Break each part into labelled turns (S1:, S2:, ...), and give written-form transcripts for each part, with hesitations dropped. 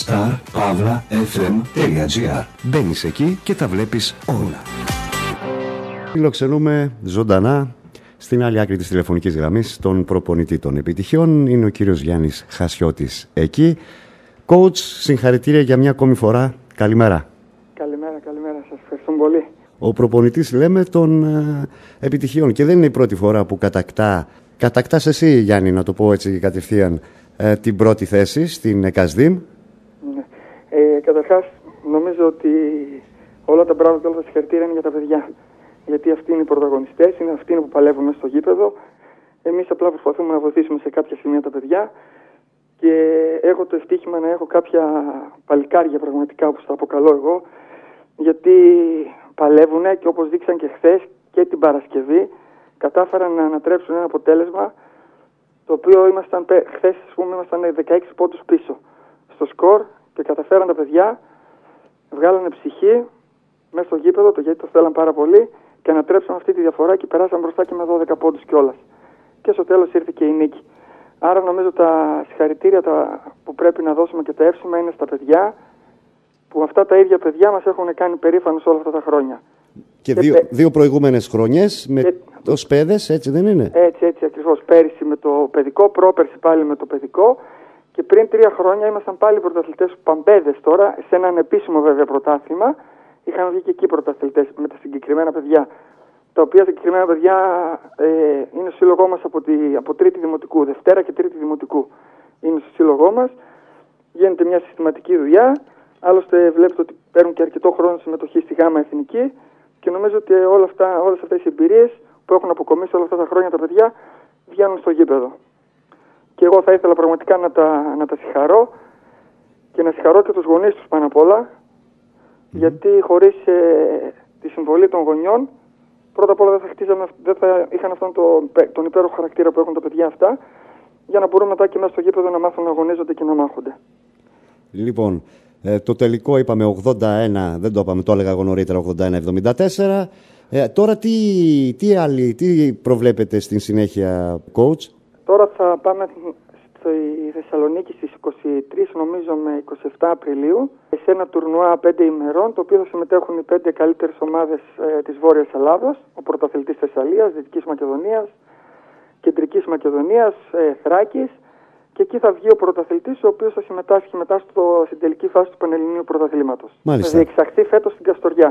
S1: star-fm.gr. Μπαίνεις εκεί και τα βλέπεις όλα.
S2: Φιλοξενούμε ζωντανά στην άλλη άκρη της τηλεφωνικής γραμμής τον προπονητή των επιτυχιών. Είναι ο κύριος Γιάννης Χασιώτης εκεί. Coach, συγχαρητήρια για μια ακόμη φορά. Καλημέρα.
S3: Καλημέρα. Σας ευχαριστώ πολύ.
S2: Ο προπονητής, λέμε, των επιτυχιών. Και δεν είναι η πρώτη φορά που κατακτάς εσύ, Γιάννη, να το πω έτσι κατευθείαν, την πρώτη θέση στην ΕΚΑΣΔΙΜ.
S3: Ναι. Καταρχάς, νομίζω ότι όλα τα μπράβο και όλα τα συγχαρητήρια είναι για τα παιδιά. Γιατί αυτοί είναι οι πρωταγωνιστές, είναι αυτοί που παλεύουν μέσα στο γήπεδο. Εμείς απλά προσπαθούμε να βοηθήσουμε σε κάποια σημεία τα παιδιά. Και έχω το ευτύχημα να έχω κάποια παλικάρια πραγματικά, όπως τα αποκαλώ εγώ. Γιατί παλεύουνε και όπως δείξαν και χθες και την Παρασκευή, κατάφεραν να ανατρέψουν ένα αποτέλεσμα το οποίο χθες ήμασταν 16 πόντους πίσω στο σκορ και καταφέραν τα παιδιά, βγάλανε ψυχή μέσα στο γήπεδο, γιατί το θέλαν πάρα πολύ, και ανατρέψαν αυτή τη διαφορά και περάσαν μπροστά και με 12 πόντους κιόλας. Και στο τέλος ήρθε και η νίκη. Άρα νομίζω τα συγχαρητήρια που πρέπει να δώσουμε και τα εύσημα είναι στα παιδιά, που αυτά τα ίδια παιδιά μας έχουν κάνει περήφανος όλα αυτά τα χρόνια.
S2: Και δύο προηγούμενες χρονιές ως παιδες, έτσι δεν είναι?
S3: Έτσι ακριβώς. Πέρυσι με το παιδικό, πρόπερσι πάλι με το παιδικό, και πριν 3 χρόνια ήμασταν πάλι πρωταθλητές παμπέδες τώρα, σε ένα ανεπίσημο βέβαια πρωτάθλημα. Είχαν βγει και εκεί πρωταθλητές με τα συγκεκριμένα παιδιά. Τα οποία συγκεκριμένα παιδιά είναι στο σύλλογό μας από τρίτη δημοτικού, Δευτέρα και Τρίτη δημοτικού. Είναι στο σύλλογό μας. Γίνεται μια συστηματική δουλειά. Άλλωστε βλέπετε ότι παίρνουν και αρκετό χρόνο συμμετοχή στη ΓΑΜΑ Εθνική, και νομίζω ότι όλες αυτές οι εμπειρίες που έχουν αποκομίσει όλα αυτά τα χρόνια τα παιδιά βγαίνουν στο γήπεδο. Και εγώ θα ήθελα πραγματικά να τα συγχαρώ, και να συγχαρώ και τους γονείς τους πάνω απ' όλα, γιατί χωρίς τη συμβολή των γονιών, πρώτα απ' όλα δεν θα είχαν αυτόν τον υπέροχο χαρακτήρα που έχουν τα παιδιά αυτά, για να μπορούν μετά και μέσα στο γήπεδο να μάθουν να αγωνίζονται και να μάχονται.
S2: Λοιπόν, το τελικό είπαμε 81, δεν το είπαμε, το έλεγα εγώ νωρίτερα, 81-74. Τώρα τι προβλέπετε στην συνέχεια, coach?
S3: Τώρα θα πάμε στη Θεσσαλονίκη στις 23, νομίζω με 27 Απριλίου, σε ένα τουρνουά 5 ημερών, το οποίο θα συμμετέχουν οι 5 καλύτερες ομάδες της Βόρειας Ελλάδος, ο πρωταθλητής Θεσσαλίας, Δυτικής Μακεδονίας, Κεντρικής Μακεδονίας, Θράκης. Και εκεί θα βγει ο πρωταθλητής, ο οποίος θα συμμετάσχει μετά στην τελική φάση του Πανελληνίου Πρωταθλήματος.
S2: Μάλιστα.
S3: Θα διεξαχθεί φέτος στην Καστοριά.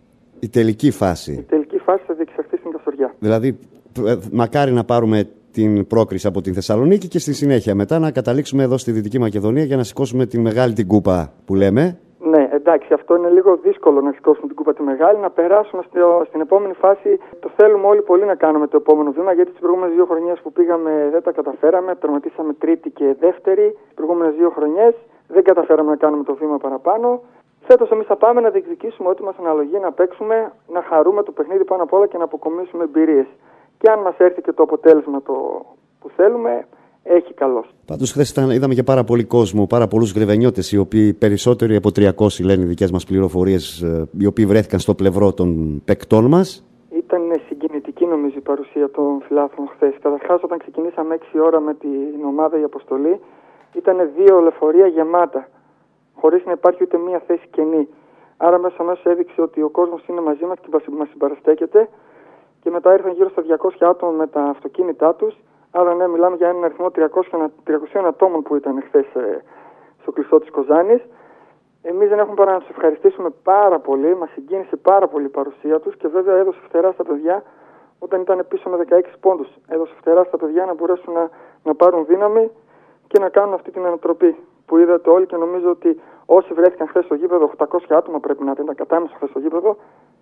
S2: Η τελική φάση.
S3: Η τελική φάση θα διεξαχθεί στην Καστοριά.
S2: Δηλαδή, μακάρι να πάρουμε την πρόκριση από την Θεσσαλονίκη και στη συνέχεια μετά να καταλήξουμε εδώ στη Δυτική Μακεδονία για να σηκώσουμε την μεγάλη την κούπα που λέμε.
S3: Ναι, εντάξει, αυτό είναι λίγο δύσκολο να σηκώσουμε την κούπα τη μεγάλη, να περάσουμε στην επόμενη φάση. Το θέλουμε όλοι πολύ να κάνουμε το επόμενο βήμα, γιατί τις προηγούμενες 2 χρονιές που πήγαμε δεν τα καταφέραμε. Τερματίσαμε τρίτη και δεύτερη. Τις προηγούμενες 2 χρονιές δεν καταφέραμε να κάνουμε το βήμα παραπάνω. Φέτος εμείς θα πάμε να διεκδικήσουμε ό,τι μας αναλογεί, να παίξουμε, να χαρούμε το παιχνίδι πάνω απ' όλα και να αποκομίσουμε εμπειρίες. Και αν μας έρθει και το αποτέλεσμα που θέλουμε, έχει καλώς.
S2: Πάντως χθες είδαμε και πάρα πολύ κόσμο, πάρα πολλούς γρεβενιώτες, οι οποίοι περισσότεροι από 300 λένε οι δικές μας πληροφορίες, οι οποίοι βρέθηκαν στο πλευρό των παικτών μας.
S3: Ήταν συγκινητική νομίζω η παρουσία των φιλάθλων χθες. Καταρχάς, όταν ξεκινήσαμε 6 ώρα με την ομάδα η αποστολή, ήταν 2 λεωφορεία γεμάτα, χωρίς να υπάρχει ούτε μία θέση κενή. Άρα αμέσως έδειξε ότι ο κόσμος είναι μαζί μας και μας συμπαραστέκεται. Και μετά ήρθαν γύρω στα 200 άτομα με τα αυτοκίνητά τους. Άρα ναι, μιλάμε για έναν αριθμό 300 ατόμων που ήταν χθες στο κλειστό της Κοζάνης. Εμείς δεν έχουμε παρά να τους ευχαριστήσουμε πάρα πολύ. Μας συγκίνησε πάρα πολύ η παρουσία τους, και βέβαια έδωσε φτερά στα παιδιά όταν ήταν πίσω με 16 πόντους. Έδωσε φτερά στα παιδιά να μπορέσουν να πάρουν δύναμη και να κάνουν αυτή την ανατροπή που είδατε όλοι, και νομίζω ότι όσοι βρέθηκαν χθες στο γήπεδο, 800 άτομα πρέπει να ήταν κατάμεσα χθες στο γήπεδο,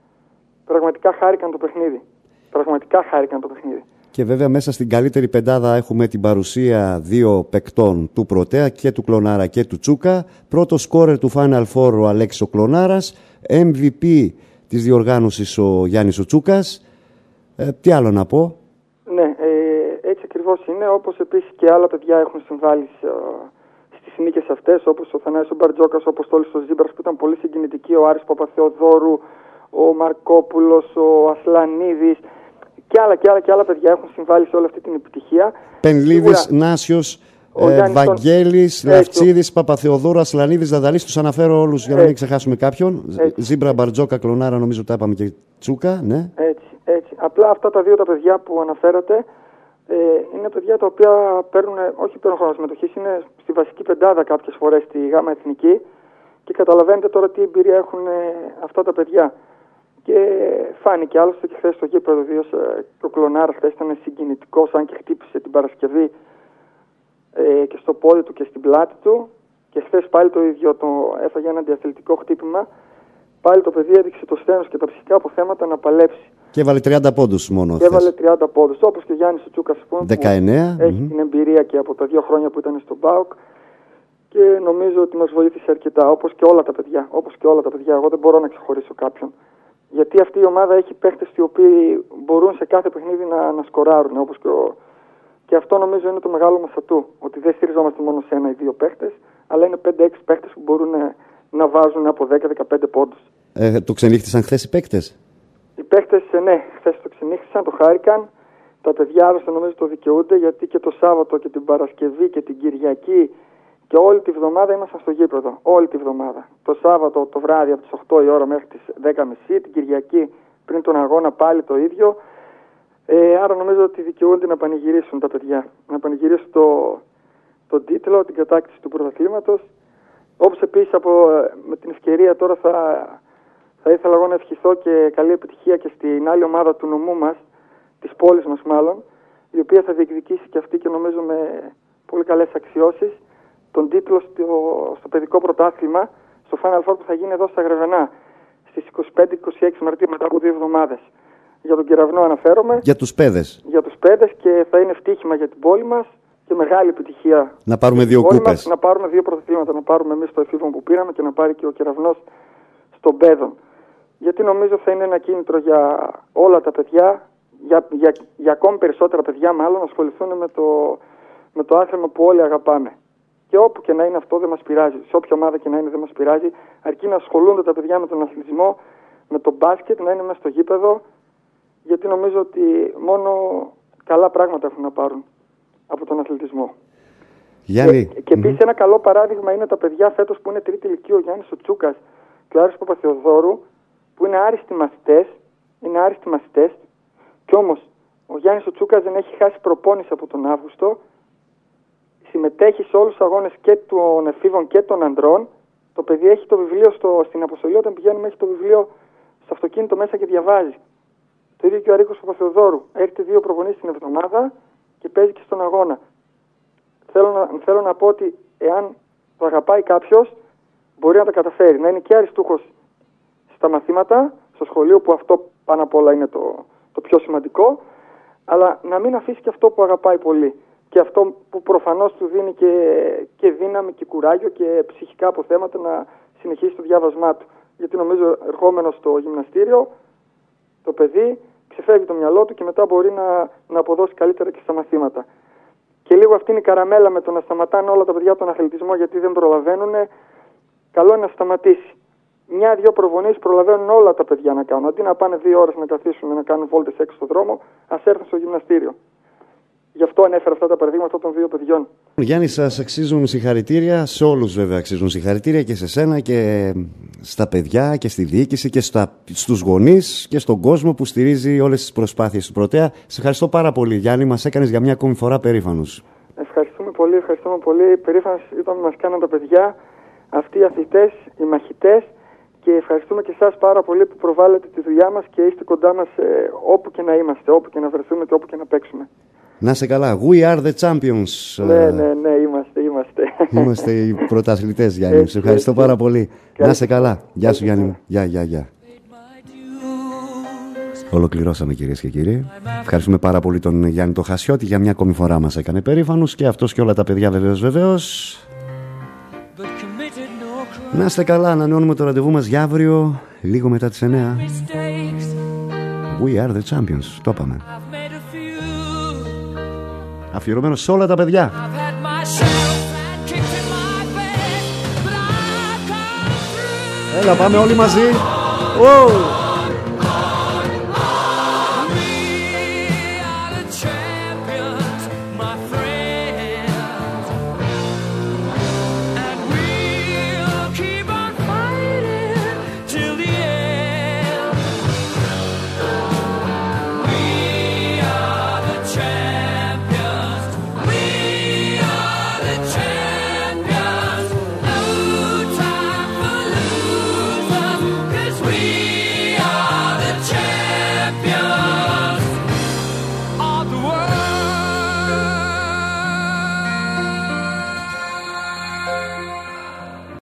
S3: πραγματικά χάρηκαν το παιχνίδι.
S2: Και βέβαια μέσα στην καλύτερη πεντάδα έχουμε την παρουσία 2 παικτών, του Πρωτέα και του Κλωνάρα και του Τσούκα. Πρώτο σκόρερ του Final Four ο Αλέξης ο Κλωνάρας. MVP της διοργάνωσης ο Γιάννης ο Τσούκας. Τι άλλο να πω?
S3: Ναι, έτσι ακριβώς είναι. Όπως επίσης και άλλα παιδιά έχουν συμβάλει στις νίκες αυτές, όπως ο Θανάσης ο Μπαρτζόκας, ο Αποστόλης ο Ζήμπρας που ήταν πολύ συγκινητικοί, ο Άρης Παπαθεοδόρου, ο Μαρκόπουλος, ο Ασλανίδης. Και άλλα παιδιά έχουν συμβάλει σε όλη αυτή την επιτυχία.
S2: Πενλίδης, Νάσιος, Βαγγέλης, Λαυτσίδης, Παπαθεοδόρου, Ασλανίδης, Δαδαλής. Τους αναφέρω όλους για να μην ξεχάσουμε κάποιον. Ζήμπρα, Μπαρτζόκα, Κλονάρα, νομίζω τα είπαμε, και Τσούκα. Ναι.
S3: Έτσι. Απλά αυτά τα δύο τα παιδιά που αναφέρατε είναι παιδιά τα οποία όχι παίρνουν χρόνο συμμετοχής, είναι στη βασική πεντάδα κάποιες φορές στη ΓΑΜΑ Εθνική και καταλαβαίνετε τώρα τι εμπειρία έχουν αυτά τα παιδιά. Και φάνηκε άλλωστε και χθες στο γήπεδο, και ο Κλονάρας χθες ήταν συγκινητικός, αν και χτύπησε την Παρασκευή και στο πόδι του και στην πλάτη του, και χθες πάλι το ίδιο, έφαγε ένα διαθλητικό χτύπημα. Πάλι το παιδί έδειξε το σθένος και τα ψυχικά αποθέματα να παλέψει. Και
S2: έβαλε 30 πόντους μόνο.
S3: Και έβαλε 30 πόντους, όπως και ο Γιάννης ο Τσούκας,
S2: 19.
S3: Που έχει την εμπειρία και από τα 2 χρόνια που ήταν στον ΠΑΟΚ. Και νομίζω ότι μας βοήθησε αρκετά, όπως και όλα τα παιδιά. Εγώ δεν μπορώ να ξεχωρίσω κάποιον. Γιατί αυτή η ομάδα έχει παίχτες οι οποίοι μπορούν σε κάθε παιχνίδι να σκοράρουν. Όπως και αυτό νομίζω είναι το μεγάλο μας ατού. Ότι δεν στηριζόμαστε μόνο σε 1 ή 2 παίχτες, αλλά είναι 5-6 παίχτες που μπορούν να βάζουν από 10-15 πόντους.
S2: Το ξενύχτησαν χθες οι παίχτες?
S3: Οι παίχτες, ναι, χθες το ξενύχτησαν, το χάρηκαν. Τα παιδιά άλλωστε νομίζω το δικαιούνται, γιατί και το Σάββατο και την Παρασκευή και την Κυριακή και όλη τη βδομάδα ήμασταν στο γήπεδο. Όλη τη βδομάδα. Το Σάββατο το βράδυ από τις 8 η ώρα μέχρι τις 10.30, την Κυριακή πριν τον αγώνα πάλι το ίδιο. Άρα νομίζω ότι δικαιούνται να πανηγυρίσουν τα παιδιά. Να πανηγυρίσουν τον τίτλο, την κατάκτηση του πρωταθλήματος. Όπως επίσης με την ευκαιρία τώρα θα ήθελα εγώ να ευχηθώ και καλή επιτυχία και στην άλλη ομάδα του νομού μας, της πόλης μας μάλλον, η οποία θα διεκδικήσει και αυτή και νομίζω με πολύ καλές αξιώσεις τον τίτλο στο παιδικό πρωτάθλημα, στο Final Four που θα γίνει εδώ στα Γρεβενά στις 25-26 Μαρτίου, μετά από 2 εβδομάδες. Για τον Κεραυνό αναφέρομαι.
S2: Για τους παιδες.
S3: Για τους παιδες, και θα είναι ευτύχημα για την πόλη μας και μεγάλη επιτυχία.
S2: Να πάρουμε 2 κούπες.
S3: Να πάρουμε 2 πρωταθλήματα. Να πάρουμε εμείς το εφήβο που πήραμε και να πάρει και ο Κεραυνός στον παιδών. Γιατί νομίζω θα είναι ένα κίνητρο για όλα τα παιδιά, για ακόμη περισσότερα παιδιά μάλλον, να ασχοληθούν με το άθλημα που όλοι αγαπάμε. Και όπου και να είναι αυτό δεν μας πειράζει. Σε όποια ομάδα και να είναι δεν μας πειράζει. Αρκεί να ασχολούνται τα παιδιά με τον αθλητισμό, με το μπάσκετ, να είναι μέσα στο γήπεδο. Γιατί νομίζω ότι μόνο καλά πράγματα έχουν να πάρουν από τον αθλητισμό.
S2: Γιάννη.
S3: Και επίσης ένα καλό παράδειγμα είναι τα παιδιά φέτος που είναι τρίτη ηλικία, ο Γιάννης ο Τσούκας και ο Άρης Παπαθεοδόρου, που είναι άριστοι μαθητές. Κι όμως ο Γιάννης ο Τσούκας δεν έχει χάσει προπόνηση από τον Αύγουστο. Συμμετέχει σε όλους τους αγώνες και των εφήβων και των ανδρών. Το παιδί έχει το βιβλίο στην αποστολή, όταν πηγαίνουμε έχει το βιβλίο στο αυτοκίνητο μέσα και διαβάζει. Το ίδιο και ο Αρίκος Παπαθεοδόρου. Έρχεται 2 προπονήσεις την εβδομάδα και παίζει και στον αγώνα. Θέλω να πω ότι εάν το αγαπάει κάποιος, μπορεί να τα καταφέρει. Να είναι και αριστούχος στα μαθήματα, στο σχολείο, που αυτό πάνω απ' όλα είναι το πιο σημαντικό, αλλά να μην αφήσει και αυτό που αγαπάει πολύ. Και αυτό που προφανώς του δίνει και δύναμη και κουράγιο και ψυχικά αποθέματα να συνεχίσει το διάβασμά του. Γιατί νομίζω ερχόμενο στο γυμναστήριο, το παιδί ξεφεύγει το μυαλό του και μετά μπορεί να αποδώσει καλύτερα και στα μαθήματα. Και λίγο αυτή είναι η καραμέλα με το να σταματάνε όλα τα παιδιά τον αθλητισμό γιατί δεν προλαβαίνουν. Καλό είναι να σταματήσει. 1-2 προπονήσεις προλαβαίνουν όλα τα παιδιά να κάνουν. Αντί να πάνε 2 ώρες να καθίσουν να κάνουν βόλτες έξω στον δρόμο, ας έρθουν στο γυμναστήριο. Γι' αυτό ανέφερα αυτά τα παραδείγματα των 2 παιδιών.
S2: Γιάννη, σας αξίζουν συγχαρητήρια. Σε όλους βέβαια αξίζουν συγχαρητήρια, και σε σένα και στα παιδιά και στη διοίκηση και στους γονείς και στον κόσμο που στηρίζει όλες τις προσπάθειες του Πρωτέα. Σε ευχαριστώ πάρα πολύ, Γιάννη. Μας έκανες για μια ακόμη φορά περήφανους. Ευχαριστούμε
S3: πολύ. Περήφανος ήταν που μας κάναν τα παιδιά, αυτοί οι αθλητές, οι μαχητές. Και ευχαριστούμε και εσάς πάρα πολύ που προβάλλετε τη δουλειά μας και είστε κοντά μας όπου και να είμαστε, όπου και να βρεθούμε και όπου και να παίξουμε.
S2: Να είσαι καλά. We are the champions.
S3: Ναι, είμαστε.
S2: Είμαστε οι πρωταθλητές, Γιάννη. Σε ευχαριστώ πάρα πολύ. Να είσαι καλά. Γεια σου, Γιάννη. Γεια. Ολοκληρώσαμε, κυρίες και κύριοι. Ευχαριστούμε πάρα πολύ τον Γιάννη το Χασιώτη. Για μια ακόμη φορά μας έκανε περήφανους, και αυτός και όλα τα παιδιά βεβαίως. Να είστε καλά. Ανανεώνουμε το ραντεβού μας για αύριο, λίγο μετά τις 9. We are the champions. Το είπαμε. Αφιερωμένο σε όλα τα παιδιά. Έλα, πάμε όλοι μαζί.